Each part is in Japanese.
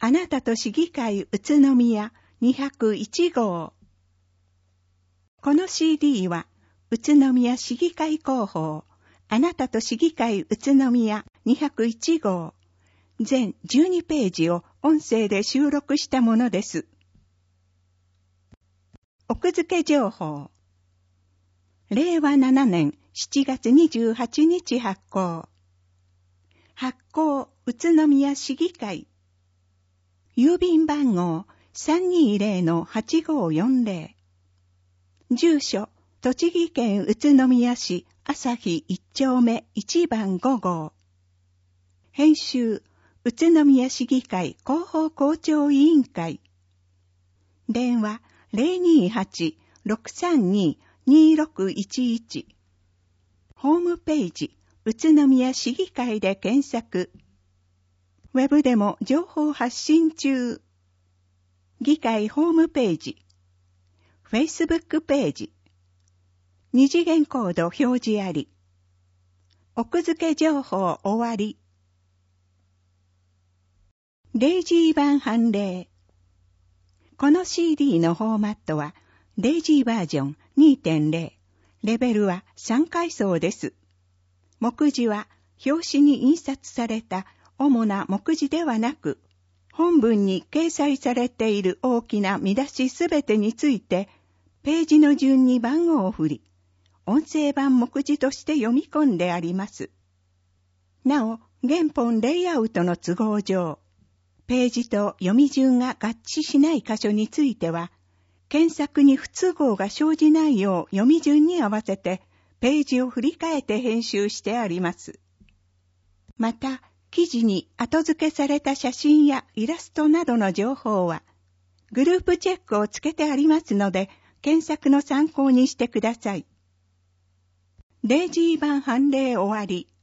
あなたと市議会宇都宮201号。この CD は宇都宮市議会広報あなたと市議会宇都宮201号全12ページを音声で収録したものです。奥付け情報。令和7年7月28日発行。発行宇都宮市議会。郵便番号 320-8540。住所、栃木県宇都宮市朝日1丁目1番5号。編集、宇都宮市議会広報校長委員会。電話 028-632-2611。ホームページ、宇都宮市議会で検索。ウェブでも情報発信中。議会ホームページ。Facebook ページ。二次元コード表示あり。奥付け情報終わり。レイジー版判例。この CD のフォーマットは、レイジーバージョン 2.0。レベルは3階層です。目次は、表紙に印刷された主な目次ではなく、本文に掲載されている大きな見出しすべてについて、ページの順に番号を振り、音声版目次として読み込んであります。なお、原本レイアウトの都合上、ページと読み順が合致しない箇所については、検索に不都合が生じないよう読み順に合わせて、ページを振り替えて編集してあります。また、記事に後付けされた写真やイラストなどの情報は、グループチェックをつけてありますので、検索の参考にしてください。レイジー版判例終わり。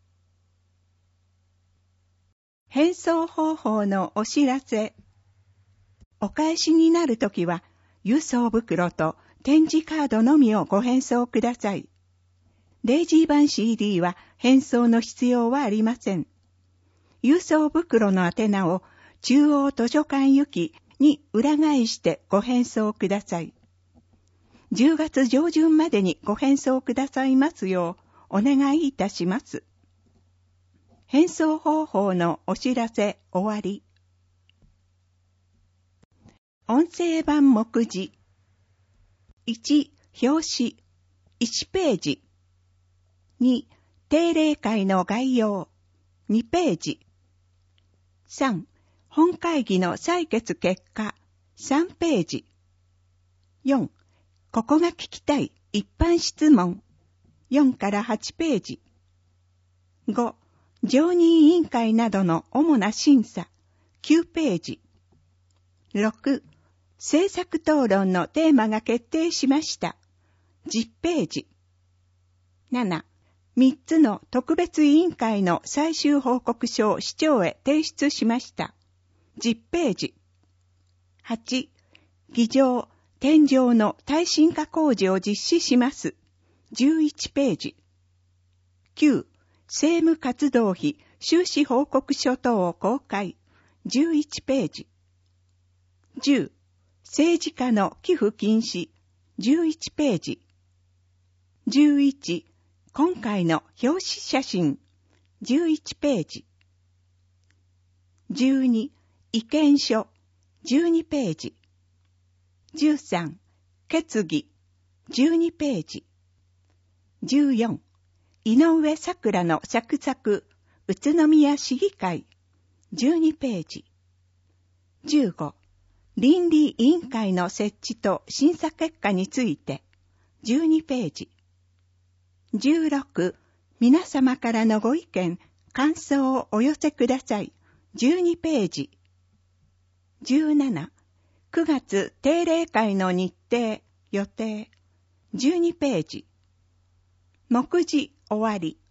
返送方法のお知らせ。お返しになるときは、郵送袋と展示カードのみをご返送ください。レイジー版 CD は返送の必要はありません。郵送袋の宛名を中央図書館行きに裏返してご返送ください。10月上旬までにご返送くださいますようお願いいたします。返送方法のお知らせ終わり。音声版目次。1、表紙。1ページ。2、定例会の概要。2ページ。3、本会議の採決結果。3ページ。4、ここが聞きたい一般質問。4から8ページ。5、常任委員会などの主な審査。9ページ。6、政策討論のテーマが決定しました。10ページ。7、3つの特別委員会の最終報告書を市長へ提出しました。10ページ。8、議場、天井の耐震化工事を実施します。11ページ。9、政務活動費収支報告書等を公開。11ページ。10、政治家の寄付禁止。11ページ。11、今回の表紙写真。11ページ。12、意見書。12ページ。13、決議。12ページ。14、井上桜のサクサク宇都宮市議会。12ページ。15、倫理委員会の設置と審査結果について。12ページ。16、皆様からのご意見、感想をお寄せください。12ページ。17、9月定例会の日程、予定。12ページ。目次終わり。